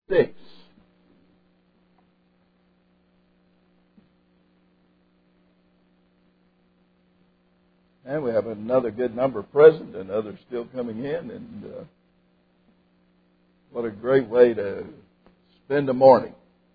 6. And we have another good number present and others still coming in. And what a great way to spend the morning.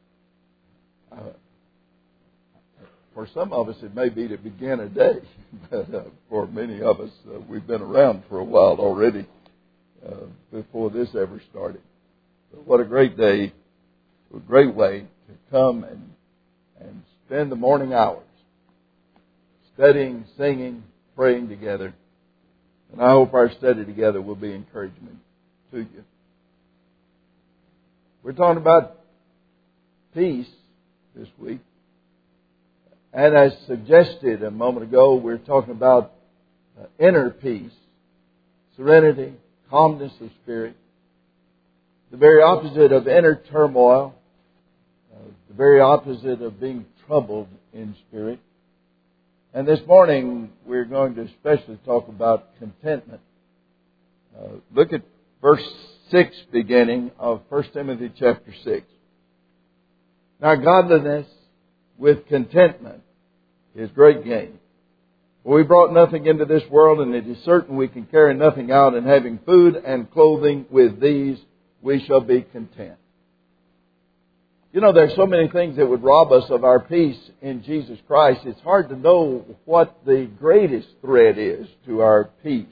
For some of us, it may be to begin a day. But for many of us, we've been around for a while already before this ever started. But what a great day, a great way to come and spend the morning hours studying, singing, praying together. And I hope our study together will be encouragement to you. We're talking about peace this week. And as suggested a moment ago, we're talking about inner peace, serenity, calmness of spirit, the very opposite of inner turmoil, the very opposite of being troubled in spirit. And this morning, we're going to especially talk about contentment. Look at verse 6 beginning of 1 Timothy chapter 6. Now, godliness with contentment is great gain. For we brought nothing into this world, and it is certain we can carry nothing out, and having food and clothing, with these we shall be content. You know, there's so many things that would rob us of our peace in Jesus Christ. It's hard to know what the greatest threat is to our peace.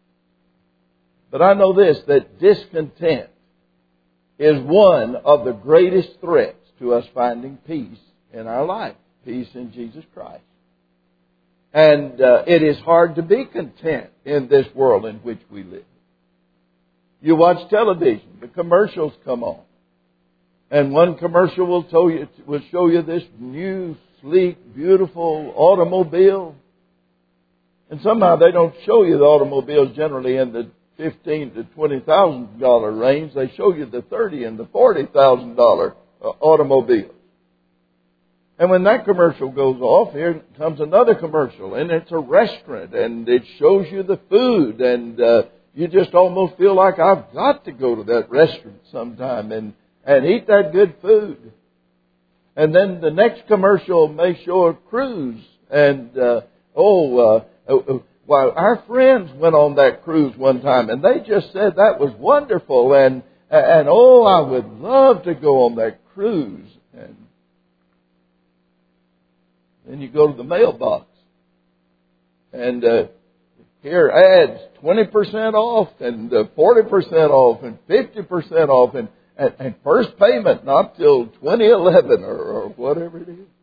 But I know this, that discontent is one of the greatest threats to us finding peace in our life. Peace in Jesus Christ. And it is hard to be content in this world in which we live. You watch television, the commercials come on. And one commercial will show you this new, sleek, beautiful automobile. And somehow they don't show you the automobiles generally in the $15,000 to $20,000 range. They show you the $30,000 and the $40,000 automobiles. And when that commercial goes off, here comes another commercial, and it's a restaurant, and it shows you the food, and you just almost feel like I've got to go to that restaurant sometime and eat that good food. And then the next commercial may show a cruise, and well, our friends went on that cruise one time, and they just said that was wonderful, and I would love to go on that cruise. And then you go to the mailbox, and here ads 20% off, and 40% off, and 50% off, and first payment not till 2011 or whatever it is.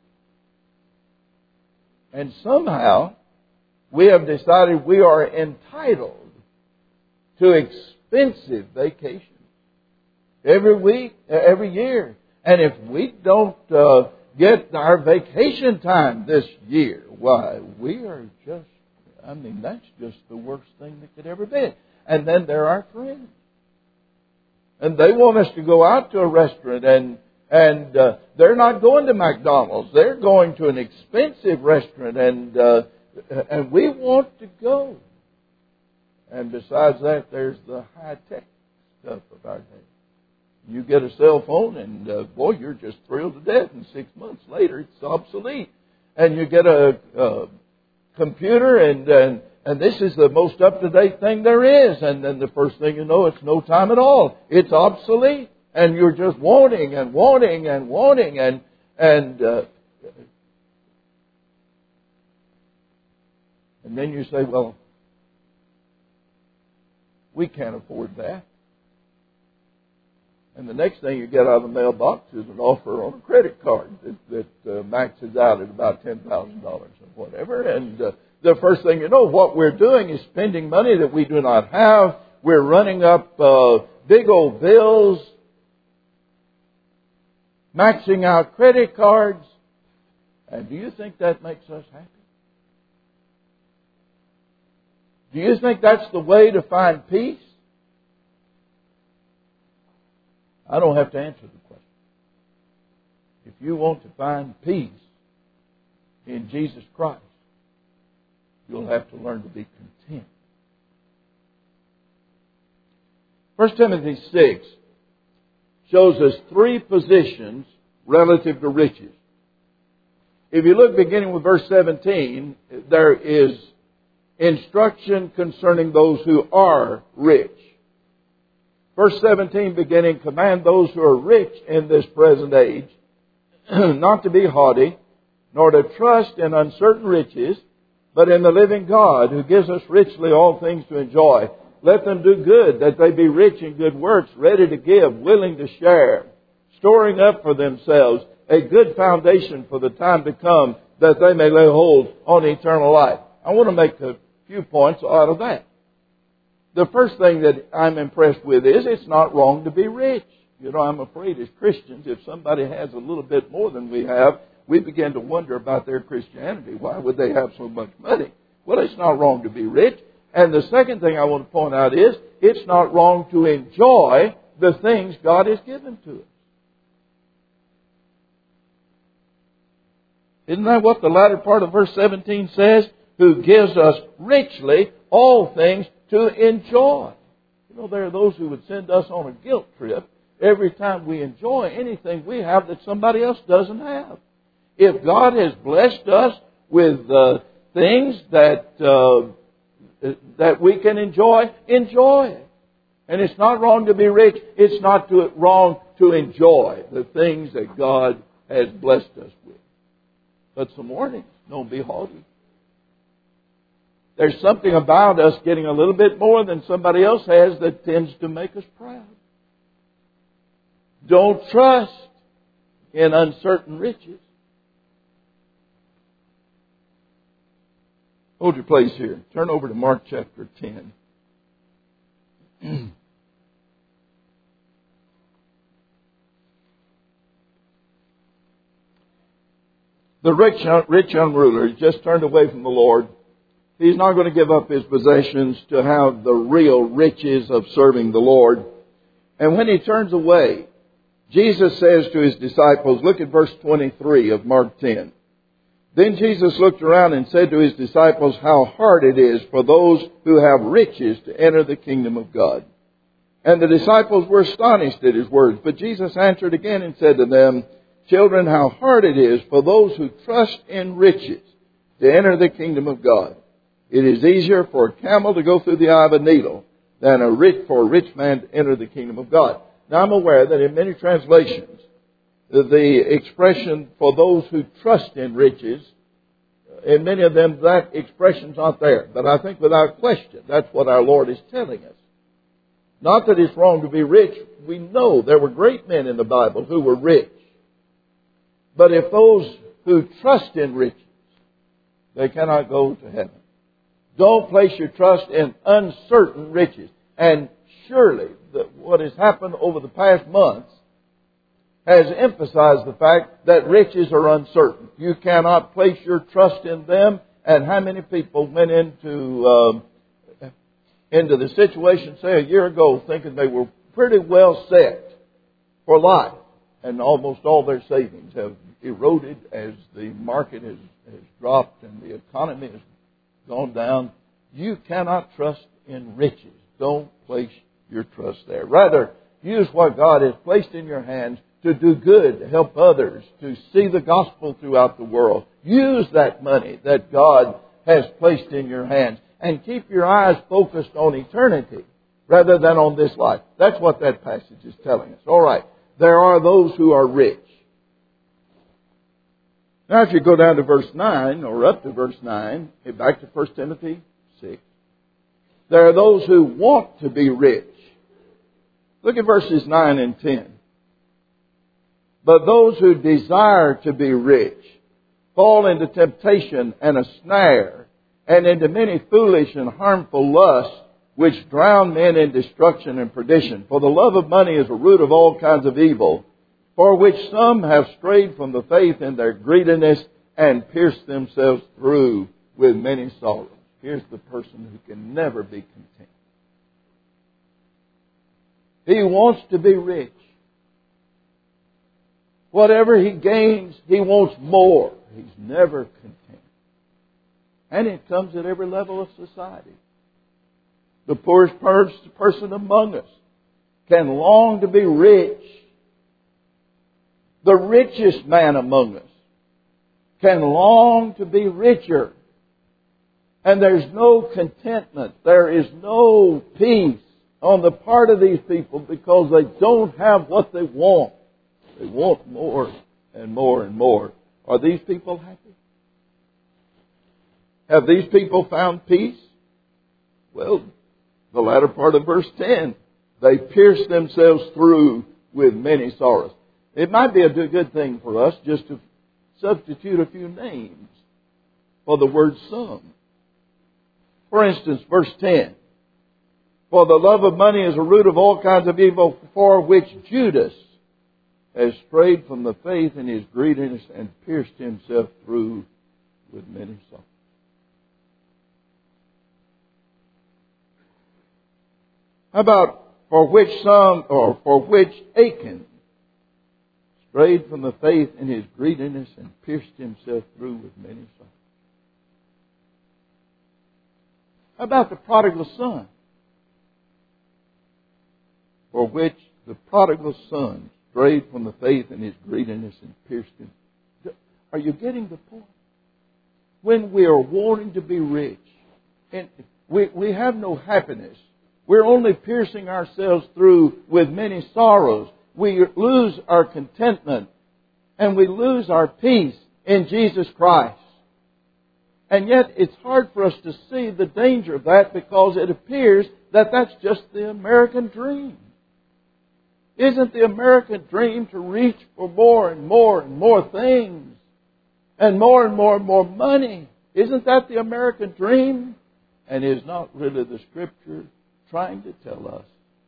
And somehow we have decided we are entitled to expensive vacations every week, every year. And if we don't get our vacation time this year, why, we are just, that's just the worst thing that could ever be. And then there are friends. And they want us to go out to a restaurant, and they're not going to McDonald's. They're going to an expensive restaurant, and we want to go. And besides that, there's the high-tech stuff of our day. You get a cell phone, and boy, you're just thrilled to death. And 6 months later, it's obsolete. And you get a computer, and this is the most up-to-date thing there is. And then the first thing you know, it's no time at all. It's obsolete. And you're just wanting and wanting and wanting. And then you say, well, we can't afford that. And the next thing you get out of the mailbox is an offer on a credit card that maxes out at about $10,000 or whatever. And the first thing you know, what we're doing is spending money that we do not have. We're running up big old bills, maxing out credit cards. And do you think that makes us happy? Do you think that's the way to find peace? I don't have to answer the question. If you want to find peace in Jesus Christ, you'll have to learn to be content. 1 Timothy 6 shows us three positions relative to riches. If you look beginning with verse 17, there is instruction concerning those who are rich. Verse 17 beginning, command those who are rich in this present age not to be haughty, nor to trust in uncertain riches, but in the living God, who gives us richly all things to enjoy. Let them do good, that they be rich in good works, ready to give, willing to share, storing up for themselves a good foundation for the time to come, that they may lay hold on eternal life. I want to make a few points out of that. The first thing that I'm impressed with is it's not wrong to be rich. You know, I'm afraid as Christians, if somebody has a little bit more than we have, we begin to wonder about their Christianity. Why would they have so much money? Well, it's not wrong to be rich. And the second thing I want to point out is it's not wrong to enjoy the things God has given to us. Isn't that what the latter part of verse 17 says? Who gives us richly all things to enjoy. You know, there are those who would send us on a guilt trip every time we enjoy anything we have that somebody else doesn't have. If God has blessed us with things that we can enjoy, enjoy it. And it's not wrong to be rich. It's not wrong to enjoy the things that God has blessed us with. But some warnings. Don't be haughty. There's something about us getting a little bit more than somebody else has that tends to make us proud. Don't trust in uncertain riches. Hold your place here. Turn over to Mark chapter 10. The rich young ruler has just turned away from the Lord. He's not going to give up his possessions to have the real riches of serving the Lord. And when he turns away, Jesus says to his disciples, look at verse 23 of Mark 10. Then Jesus looked around and said to his disciples, how hard it is for those who have riches to enter the kingdom of God. And the disciples were astonished at his words. But Jesus answered again and said to them, children, how hard it is for those who trust in riches to enter the kingdom of God. It is easier for a camel to go through the eye of a needle than for a rich man to enter the kingdom of God. Now I'm aware that in many translations, the expression for those who trust in riches, in many of them that expression's not there. But I think without question, that's what our Lord is telling us. Not that it's wrong to be rich. We know there were great men in the Bible who were rich. But if those who trust in riches, they cannot go to heaven. Don't place your trust in uncertain riches. And surely what has happened over the past months has emphasized the fact that riches are uncertain. You cannot place your trust in them. And how many people went into the situation, say, a year ago, thinking they were pretty well set for life, and almost all their savings have eroded as the market has dropped and the economy has gone down. You cannot trust in riches. Don't place your trust there. Rather, use what God has placed in your hands to do good, to help others, to see the gospel throughout the world. Use that money that God has placed in your hands and keep your eyes focused on eternity rather than on this life. That's what that passage is telling us. All right. There are those who are rich. Now, if you go down to verse 9, or up to verse 9, back to 1 Timothy 6, there are those who want to be rich. Look at verses 9 and 10. But those who desire to be rich fall into temptation and a snare, and into many foolish and harmful lusts, which drown men in destruction and perdition. For the love of money is a root of all kinds of evil, for which some have strayed from the faith in their greediness and pierced themselves through with many sorrows. Here's the person who can never be content. He wants to be rich. Whatever he gains, he wants more. He's never content. And it comes at every level of society. The poorest person among us can long to be rich The richest man among us can long to be richer. And there's no contentment. There is no peace on the part of these people because they don't have what they want. They want more and more and more. Are these people happy? Have these people found peace? Well, the latter part of verse 10, they pierced themselves through with many sorrows. It might be a good thing for us just to substitute a few names for the word some. For instance, verse 10, for the love of money is a root of all kinds of evil, for which Judas has strayed from the faith in his greediness and pierced himself through with many sorrows. How about for which Achan strayed from the faith in his greediness and pierced himself through with many sorrows? How about the prodigal son? For which the prodigal son strayed from the faith in his greediness and pierced him. Are you getting the point? When we are wanting to be rich, and we have no happiness, we're only piercing ourselves through with many sorrows. We lose our contentment and we lose our peace in Jesus Christ. And yet it's hard for us to see the danger of that because it appears that that's just the American dream. Isn't the American dream to reach for more and more and more things and more and more money? Isn't that the American dream? And is not really the Scripture trying to tell us,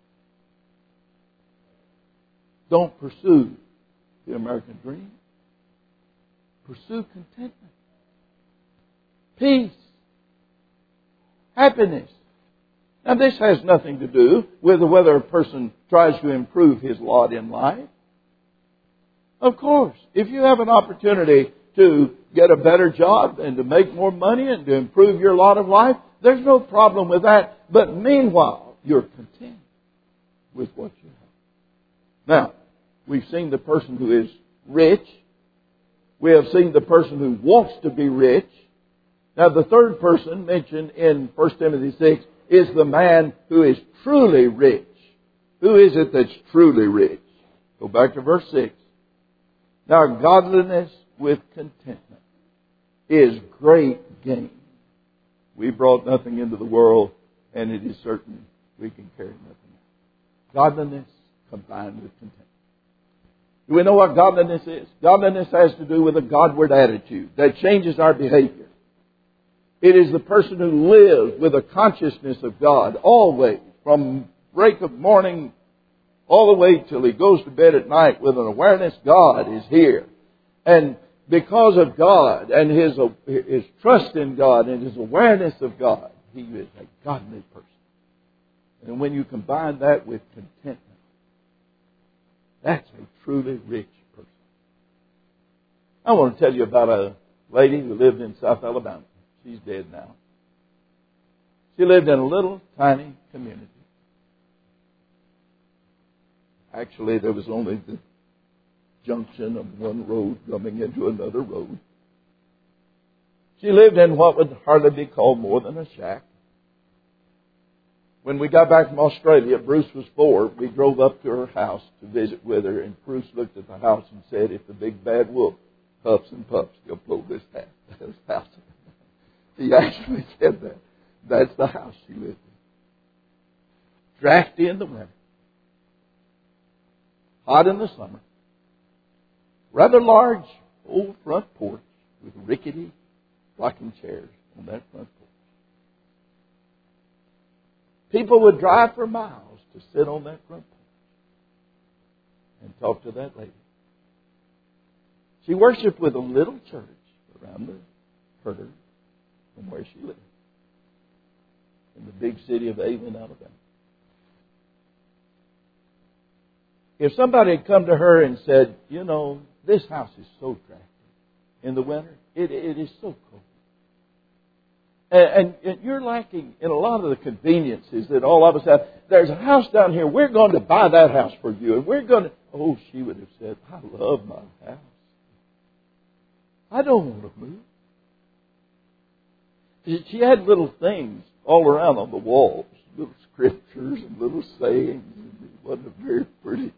don't pursue the American dream. Pursue contentment, peace, happiness. Now this has nothing to do with whether a person tries to improve his lot in life. Of course, if you have an opportunity to get a better job and to make more money and to improve your lot of life, there's no problem with that. But meanwhile, you're content with what you have. Now, we've seen the person who is rich. We have seen the person who wants to be rich. Now, the third person mentioned in 1 Timothy 6 is the man who is truly rich. Who is it that's truly rich? Go back to verse 6. Now, godliness with contentment is great gain. We brought nothing into the world, and it is certain we can carry nothing out. Godliness combined with contentment. Do we know what godliness is? Godliness has to do with a Godward attitude that changes our behavior. It is the person who lives with a consciousness of God always, from break of morning all the way till he goes to bed at night with an awareness God is here. And because of God and his trust in God and his awareness of God, he is a godly person. And when you combine that with contentment, that's a truly rich person. I want to tell you about a lady who lived in South Alabama. She's dead now. She lived in a little tiny community. Actually, there was only the junction of one road coming into another road. She lived in what would hardly be called more than a shack. When we got back from Australia, Bruce was 4. We drove up to her house to visit with her, and Bruce looked at the house and said, if the big bad wolf huffs and puffs, he'll blow this house. He actually said that. That's the house she lived in. Drafty in the winter. Hot in the summer. Rather large old front porch with rickety rocking chairs on that front porch. People would drive for miles to sit on that front porch and talk to that lady. She worshiped with a little church around her from where she lived, in the big city of Avon, Alabama. If somebody had come to her and said, you know, this house is so drafty in the winter, it is so cold. And you're lacking in a lot of the conveniences that all of us have. There's a house down here. We're going to buy that house for you. And we're going to... Oh, she would have said, I love my house. I don't want to move. She had little things all around on the walls. Little scriptures and little sayings. It wasn't very pretty.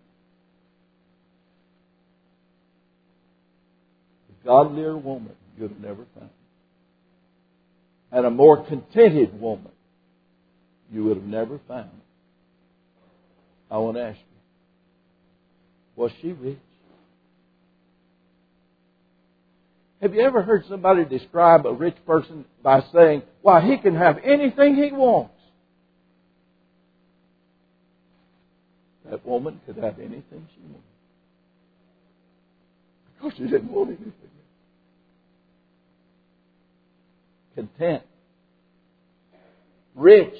A godlier woman you'd have never found. And a more contented woman you would have never found. I want to ask you, was she rich? Have you ever heard somebody describe a rich person by saying, "Why, he can have anything he wants"? That woman could have anything she wanted. Because she didn't want anything. Content. Rich.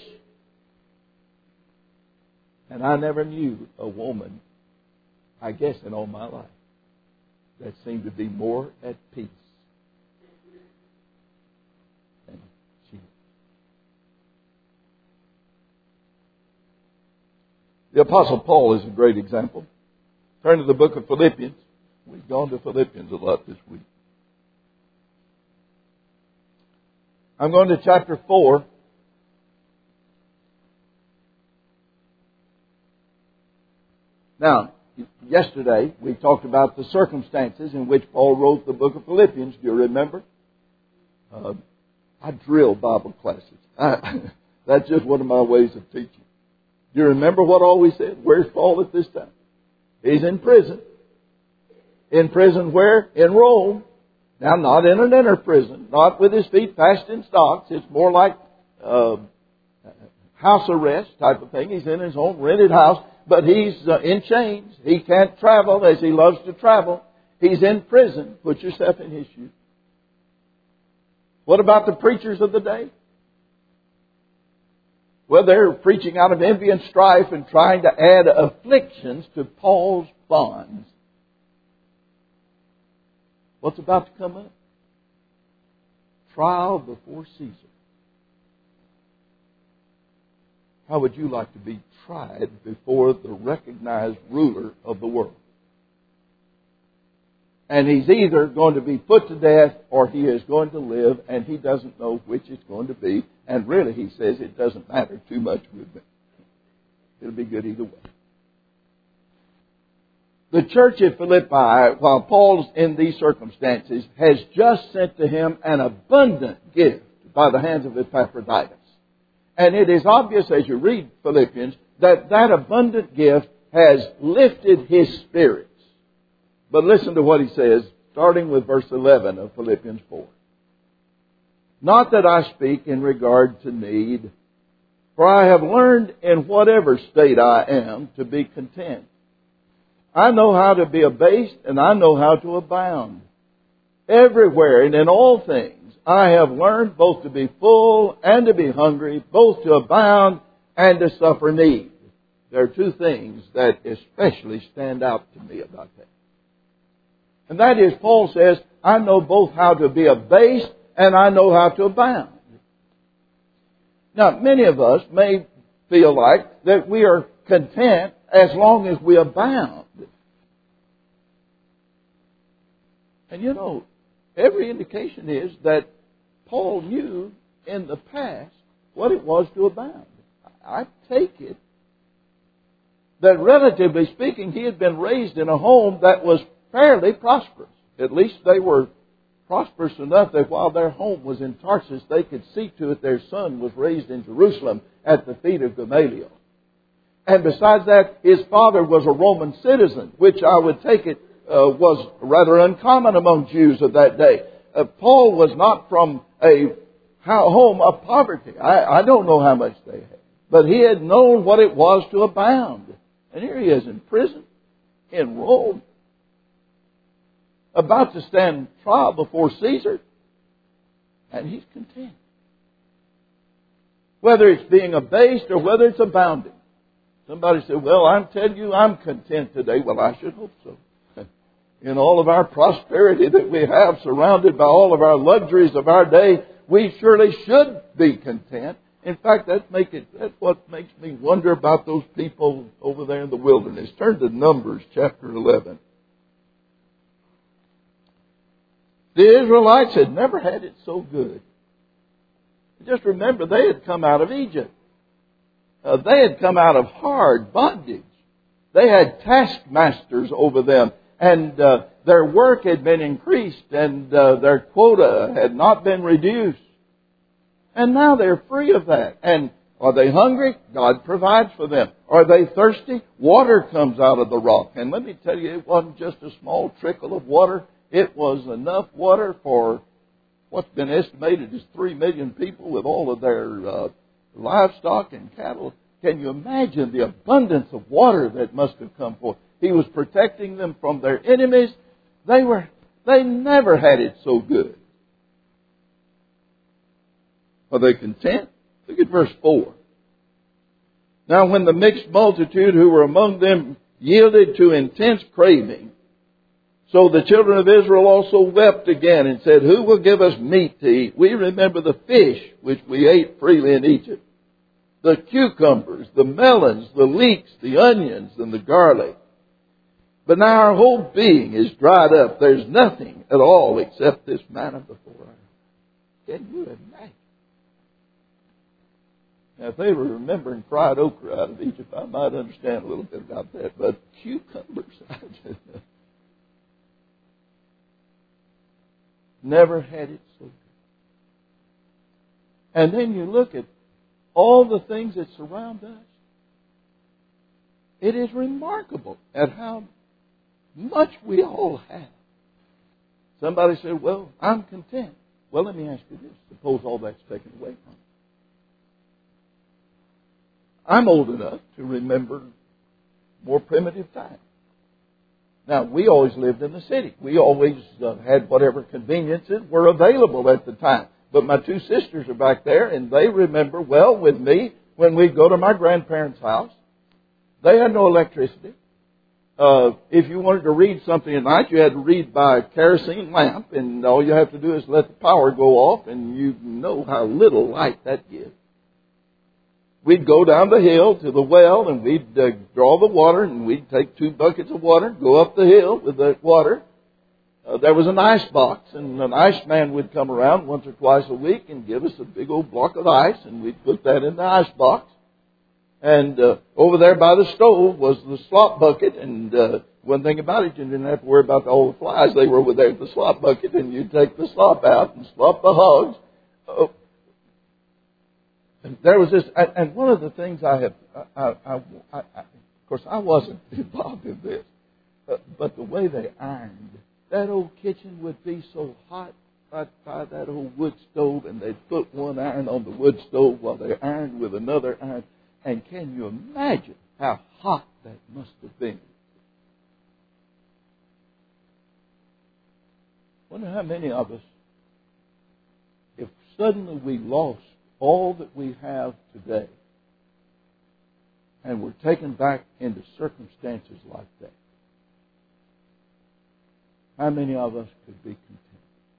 And I never knew a woman, I guess in all my life, that seemed to be more at peace than she. The Apostle Paul is a great example. Turn to the book of Philippians. We've gone to Philippians a lot this week. I'm going to chapter 4. Now, yesterday we talked about the circumstances in which Paul wrote the book of Philippians. Do you remember? I drill Bible classes. That's just one of my ways of teaching. Do you remember what all we said? Where's Paul at this time? He's in prison. In prison where? In Rome. Now, not in an inner prison, not with his feet fast in stocks. It's more like house arrest type of thing. He's in his own rented house, but he's in chains. He can't travel as he loves to travel. He's in prison. Put yourself in his shoes. What about the preachers of the day? Well, they're preaching out of envy and strife and trying to add afflictions to Paul's bonds. What's about to come up? Trial before Caesar. How would you like to be tried before the recognized ruler of the world? And he's either going to be put to death or he is going to live, and he doesn't know which it's going to be. And really, he says, it doesn't matter too much with me. It'll be good either way. The church at Philippi, while Paul's in these circumstances, has just sent to him an abundant gift by the hands of Epaphroditus. And it is obvious as you read Philippians that that abundant gift has lifted his spirits. But listen to what he says, starting with verse 11 of Philippians 4. Not that I speak in regard to need, for I have learned in whatever state I am to be content. I know how to be abased, and I know how to abound. Everywhere and in all things, I have learned both to be full and to be hungry, both to abound and to suffer need. There are two things that especially stand out to me about that. And that is, Paul says, I know both how to be abased and I know how to abound. Now, many of us may feel like that we are content as long as we abound. And you know, every indication is that Paul knew in the past what it was to abound. I take it that relatively speaking, he had been raised in a home that was fairly prosperous. At least they were prosperous enough that while their home was in Tarsus, they could see to it their son was raised in Jerusalem at the feet of Gamaliel. And besides that, his father was a Roman citizen, which I would take it was rather uncommon among Jews of that day. Paul was not from a home of poverty. I don't know how much they had. But he had known what it was to abound. And here he is in prison, in Rome, about to stand trial before Caesar, and he's content. Whether it's being abased or whether it's abounding. Somebody said, well, I'm telling you, I'm content today. Well, I should hope so. In all of our prosperity that we have, surrounded by all of our luxuries of our day, we surely should be content. In fact, that's what makes me wonder about those people over there in the wilderness. Turn to Numbers chapter 11. The Israelites had never had it so good. Just remember, they had come out of Egypt. They had come out of hard bondage. They had taskmasters over them, and their work had been increased, and their quota had not been reduced. And now they're free of that. And are they hungry? God provides for them. Are they thirsty? Water comes out of the rock. And let me tell you, it wasn't just a small trickle of water. It was enough water for what's been estimated as 3 million people with all of their livestock and cattle. Can you imagine the abundance of water that must have come forth? He was protecting them from their enemies. They never had it so good. Are they content? Look at verse 4. Now when the mixed multitude who were among them yielded to intense craving, so the children of Israel also wept again and said, who will give us meat to eat? We remember the fish which we ate freely in Egypt, the cucumbers, the melons, the leeks, the onions, and the garlic. But now our whole being is dried up. There's nothing at all except this manna before us. Can you imagine? Now, if they were remembering fried okra out of Egypt, I might understand a little bit about that. But cucumbers, I just never had it so good. And then you look at all the things that surround us. It is remarkable at how much we all have. Somebody said, well, I'm content. Well, let me ask you this. Suppose all that's taken away from you. I'm old enough to remember more primitive times. Now, we always lived in the city. We always had whatever conveniences were available at the time. But my two sisters are back there, and they remember well with me when we'd go to my grandparents' house. They had no electricity. If you wanted to read something at night, you had to read by a kerosene lamp, and all you have to do is let the power go off, and you know how little light that gives. We'd go down the hill to the well, and we'd draw the water, and we'd take 2 buckets of water, go up the hill with the water. There was an ice box, and an ice man would come around once or twice a week and give us a big old block of ice, and we'd put that in the ice box. And over there by the stove was the slop bucket, and one thing about it, you didn't have to worry about all the flies. They were over there at the slop bucket, and you'd take the slop out and slop the hogs. And there was this, and one of the things of course, I wasn't involved in this, but the way they ironed, that old kitchen would be so hot right by that old wood stove, and they'd put one iron on the wood stove while they ironed with another iron. And can you imagine how hot that must have been? I wonder how many of us, if suddenly we lost all that we have today and were taken back into circumstances like that, how many of us could be content?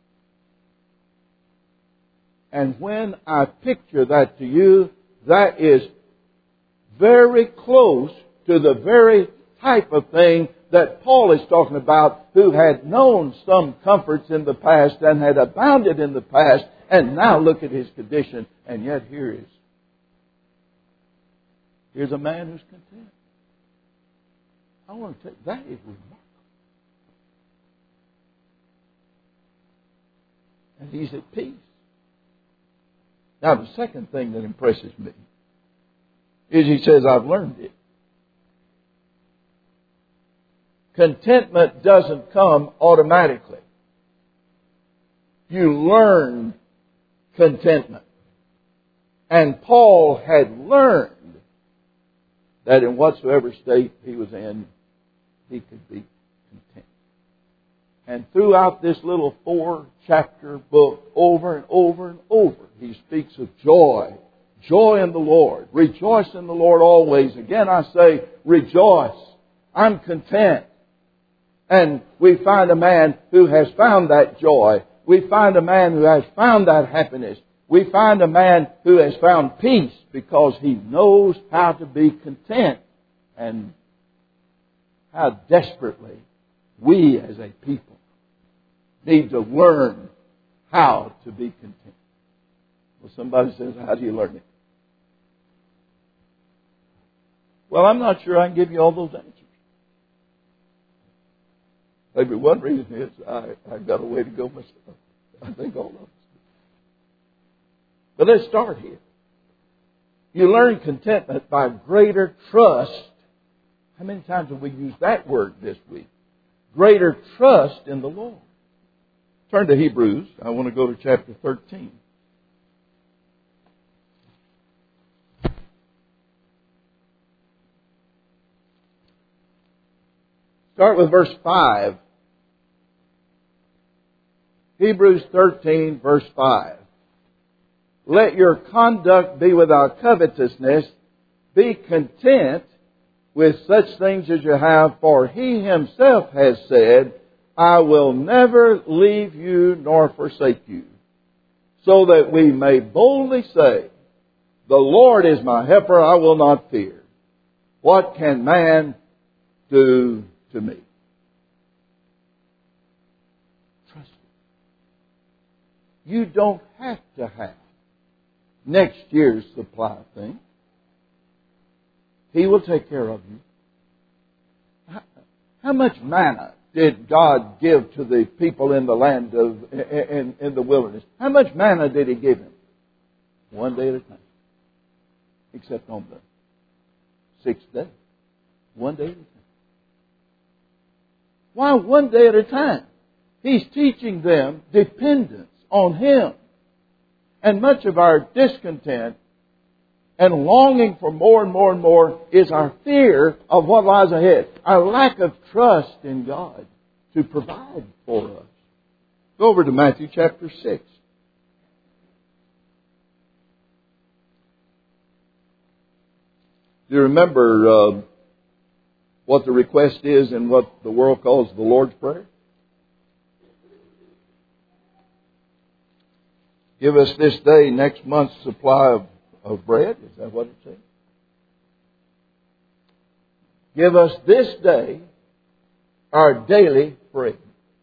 And when I picture that to you, that is very close to the very type of thing that Paul is talking about, who had known some comforts in the past and had abounded in the past, and now look at his condition, and yet here's a man who's content. I want to tell you, that is remarkable. And he's at peace. Now, the second thing that impresses me is he says, I've learned it. Contentment doesn't come automatically. You learn contentment. And Paul had learned that in whatsoever state he was in, he could be content. And throughout this little 4-chapter book, over and over and over, he speaks of joy. Joy in the Lord. Rejoice in the Lord always. Again, I say, rejoice. I'm content. And we find a man who has found that joy We find a man who has found that happiness. We find a man who has found peace because he knows how to be content, and how desperately we as a people need to learn how to be content. Well, somebody says, how do you learn it? Well, I'm not sure I can give you all those answers. Maybe one reason is I've got a way to go myself. I think all of us do. But let's start here. You learn contentment by greater trust. How many times have we used that word this week? Greater trust in the Lord. Turn to Hebrews. I want to go to chapter 13. Start with verse 5. Hebrews 13, verse 5. Let your conduct be without covetousness. Be content with such things as you have, for He Himself has said, I will never leave you nor forsake you. So that we may boldly say, the Lord is my helper, I will not fear. What can man do to me? Trust Him. You don't have to have next year's supply of things. He will take care of you. How much manna did God give to the people in the land of in the wilderness? How much manna did He give them? One day at a time. Except on the sixth day. One day at a time. Why one day at a time? He's teaching them dependence on Him. And much of our discontent and longing for more and more and more is our fear of what lies ahead. Our lack of trust in God to provide for us. Go over to Matthew chapter 6. Do you remember what the request is in what the world calls the Lord's Prayer? Give us this day next month's supply of bread. Is that what it says? Give us this day our daily bread.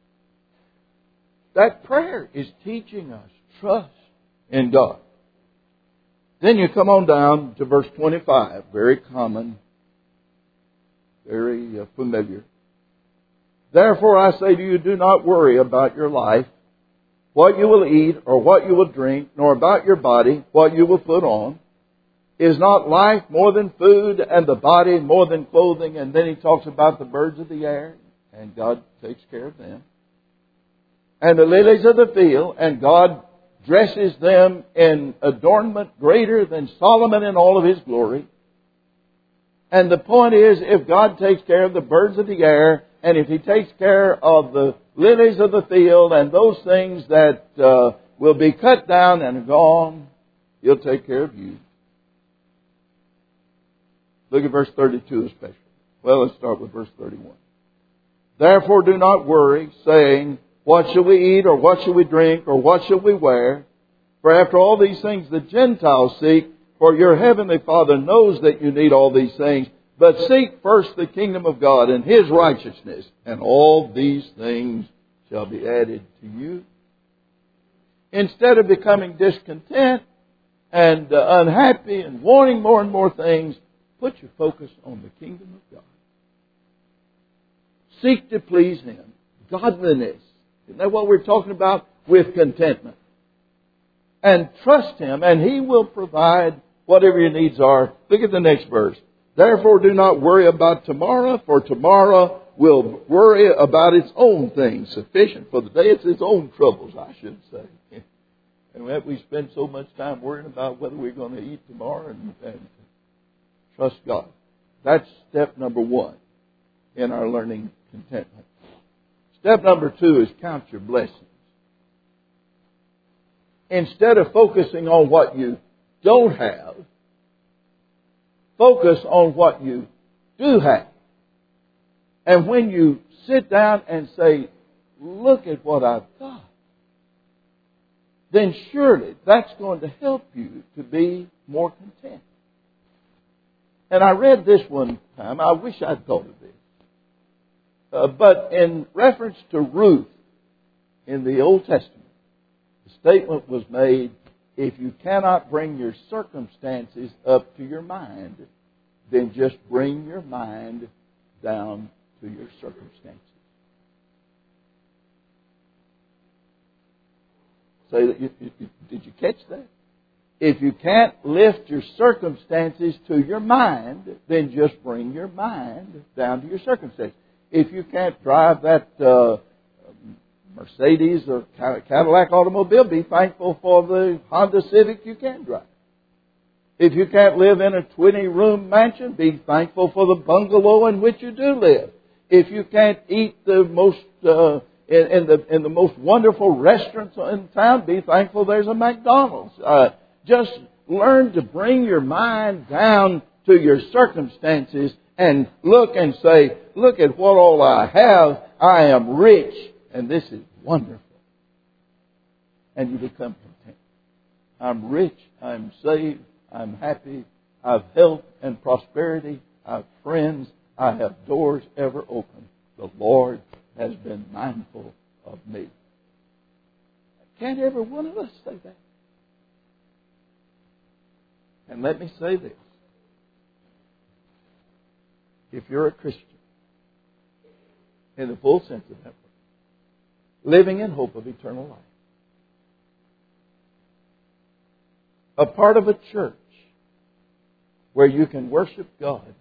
That prayer is teaching us trust in God. Then you come on down to verse 25. Very common. Very familiar. Therefore I say to you, do not worry about your life, what you will eat or what you will drink, nor about your body, what you will put on. Is not life more than food, and the body more than clothing? And then he talks about the birds of the air, and God takes care of them. And the lilies of the field, and God dresses them in adornment greater than Solomon in all of his glory. And the point is, if God takes care of the birds of the air, and if He takes care of the lilies of the field and those things that will be cut down and gone, He'll take care of you. Look at verse 32 especially. Well, let's start with verse 31. Therefore do not worry, saying, what shall we eat, or what shall we drink, or what shall we wear? For after all these things the Gentiles seek, for your heavenly Father knows that you need all these things. But seek first the kingdom of God and His righteousness, and all these things shall be added to you. Instead of becoming discontent and unhappy and wanting more and more things, put your focus on the kingdom of God. Seek to please Him. Godliness. Isn't that what we're talking about? With contentment. And trust Him, and He will provide whatever your needs are. Look at the next verse. Therefore do not worry about tomorrow, for tomorrow will worry about its own things. Sufficient for the day, it's its own troubles, I should say. And we spend so much time worrying about whether we're going to eat tomorrow and trust God. That's step number one in our learning contentment. Step number two is count your blessings. Instead of focusing on what you don't have, focus on what you do have. And when you sit down and say, look at what I've got. then surely that's going to help you to be more content. And I read this one time. I wish I'd thought of this. But in reference to Ruth in the Old Testament, the statement was made, if you cannot bring your circumstances up to your mind, then just bring your mind down to your circumstances. Say that did you catch that? If you can't lift your circumstances to your mind, then just bring your mind down to your circumstances. If you can't drive that Mercedes or Cadillac automobile, be thankful for the Honda Civic you can drive. If you can't live in a 20-room mansion, be thankful for the bungalow in which you do live. If you can't eat the most in the most wonderful restaurants in town, be thankful there's a McDonald's. Just learn to bring your mind down to your circumstances and look and say, look at what all I have. I am rich, and this is wonderful. And you become content. I'm rich. I'm saved. I'm happy. I have health and prosperity. I have friends. I have doors ever open. The Lord has been mindful of me. Can't every one of us say that? And let me say this. If you're a Christian, in the full sense of that word, living in hope of eternal life, a part of a church where you can worship God,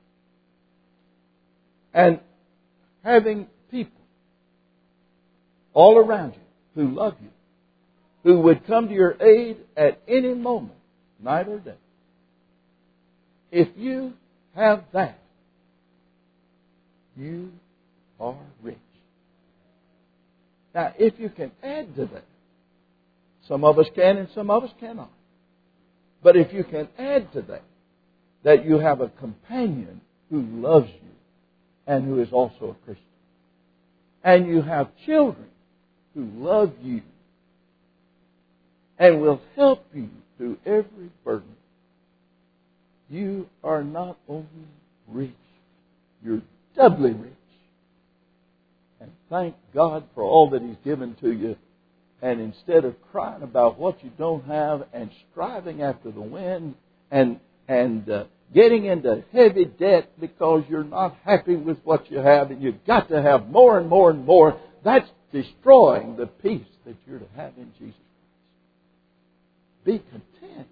and having people all around you who love you, who would come to your aid at any moment, night or day. If you have that, you are rich. Now, if you can add to that, some of us can and some of us cannot. But if you can add to that you have a companion who loves you and who is also a Christian, and you have children who love you and will help you through every burden, you are not only rich, you're doubly rich. And thank God for all that He's given to you. And instead of crying about what you don't have and striving after the wind and getting into heavy debt because you're not happy with what you have and you've got to have more and more and more, that's destroying the peace that you're to have in Jesus Christ. Be content.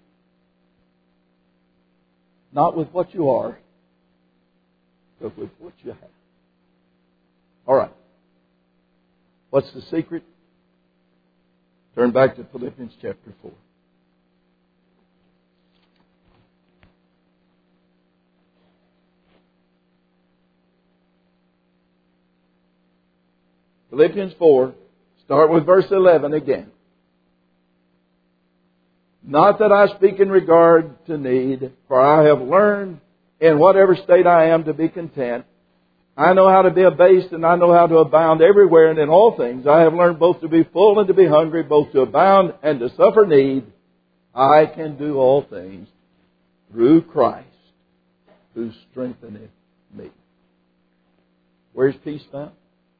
Not with what you are, but with what you have. All right. What's the secret? Turn back to Philippians chapter 4. Philippians 4, start with verse 11 again. Not that I speak in regard to need, for I have learned in whatever state I am to be content. I know how to be abased and I know how to abound everywhere and in all things. I have learned both to be full and to be hungry, both to abound and to suffer need. I can do all things through Christ who strengtheneth me. Where's peace found?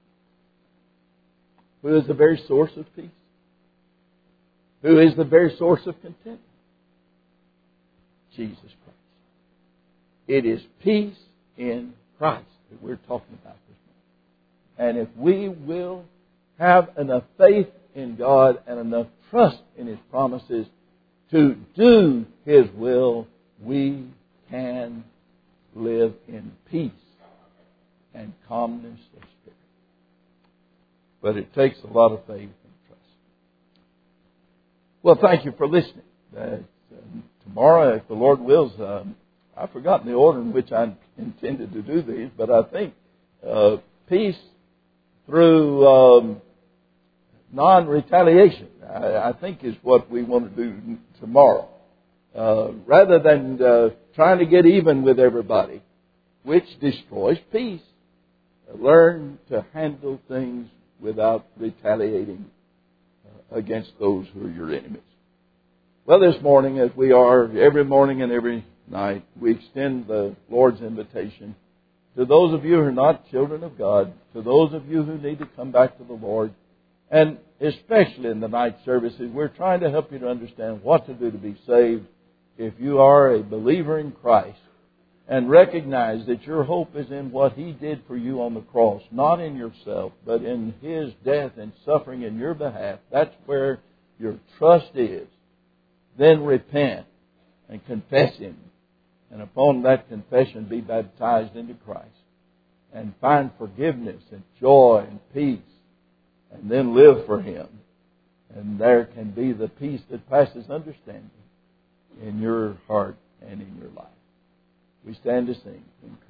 Who is the very source of peace? Who is the very source of contentment? Jesus Christ. It is peace in Christ that we're talking about this morning. And if we will have enough faith in God and enough trust in His promises to do His will, we can live in peace and calmness of spirit. But it takes a lot of faith and trust. Well, thank you for listening. Tomorrow, if the Lord wills, I've forgotten the order in which I intended to do these, but I think peace through non-retaliation, I think is what we want to do tomorrow. Rather than trying to get even with everybody, which destroys peace. Learn to handle things without retaliating against those who are your enemies. Well, this morning, as we are every morning and every night, we extend the Lord's invitation to those of you who are not children of God, to those of you who need to come back to the Lord, and especially in the night services, we're trying to help you to understand what to do to be saved if you are a believer in Christ, and recognize that your hope is in what He did for you on the cross, not in yourself, but in His death and suffering in your behalf. That's where your trust is. Then repent and confess Him, and upon that confession be baptized into Christ, and find forgiveness and joy and peace, and then live for Him. And there can be the peace that passes understanding in your heart and in your life. We stand to sing in